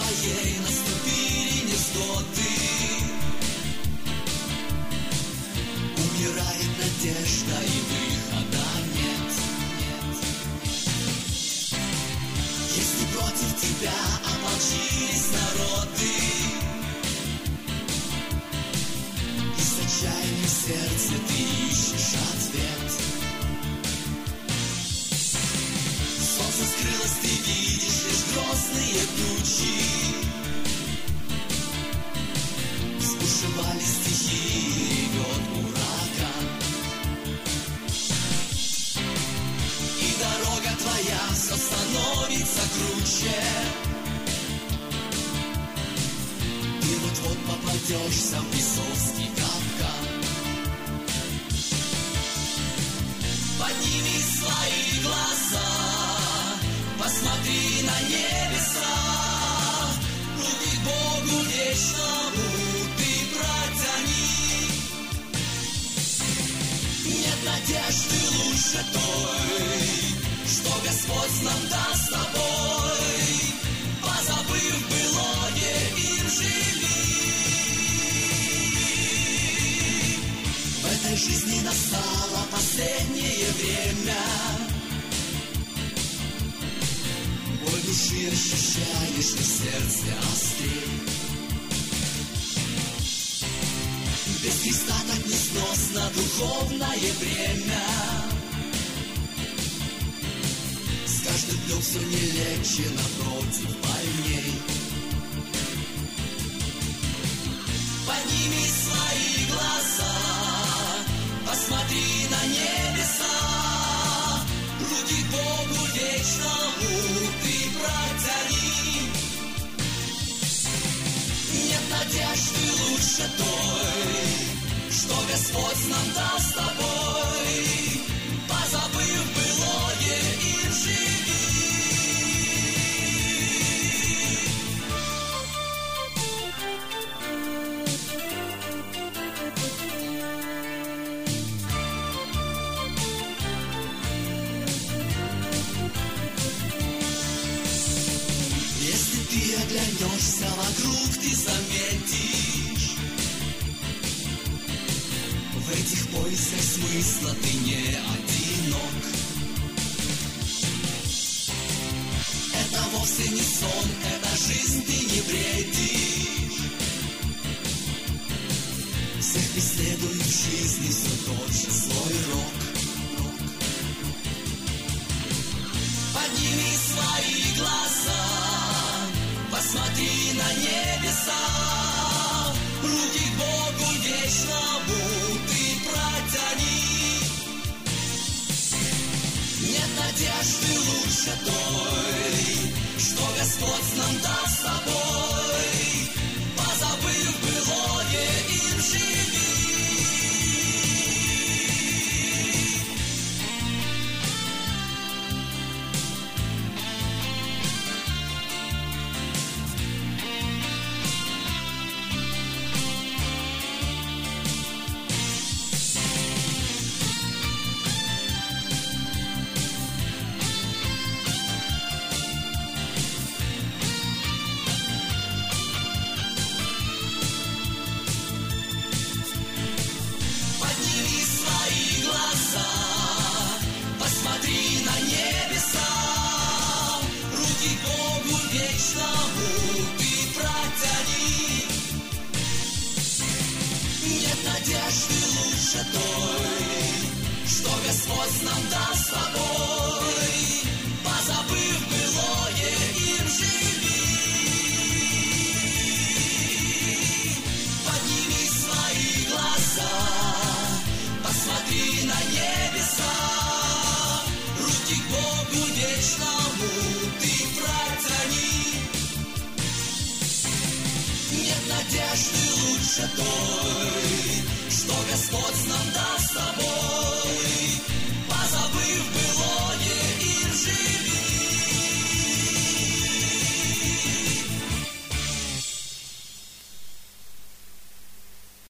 твоей наступили невзгоды. Умирает надежда и выхода нет. Если против тебя ополчились народы, и с отчаянием в сердце ты ищешь ответ. Солнце скрылось, ты видишь лишь грозные тучи. Сбушевали стихии, ревет ураган. И дорога твоя все становится круче. Ты вот-вот попадешься в бесовский капкан. Подними свои глаза, посмотри на небеса, руки к Богу вечному ты протяни. Нет надежды лучше той, что Господь нам даст с тобой. Позабыв былое, им живи. В этой жизни настало последнее время. Боль души ощущаешь, и в сердце острей. Без Христа так несносно духовное бремя. С каждым днем все не легче, напротив, больней. Подними свои глаза, посмотри на небеса, руки к Богу вечному ты протяни. Нет надежды лучше той, что Господь нам даст с тобой. Позабыв былое, им живи. Если ты оглянешься вокруг, ты заметишь, в этих поисках смысла ты не одинок. Это вовсе не сон, это жизнь, ты не бредишь. Всех преследует в жизни все тот же злой рок. Подними свои глаза, посмотри на небеса, руки к Богу вечному ты протяни. Нет надежды лучше той, что Господь нам даст с тобой. Позабыв былое, им живи. Господь нам даст с тобой. Позабыв былое, им живи. Подними свои глаза, посмотри на небеса, руки к Богу вечному ты протяни. Нет надежды лучше той, что Господь нам даст с тобой.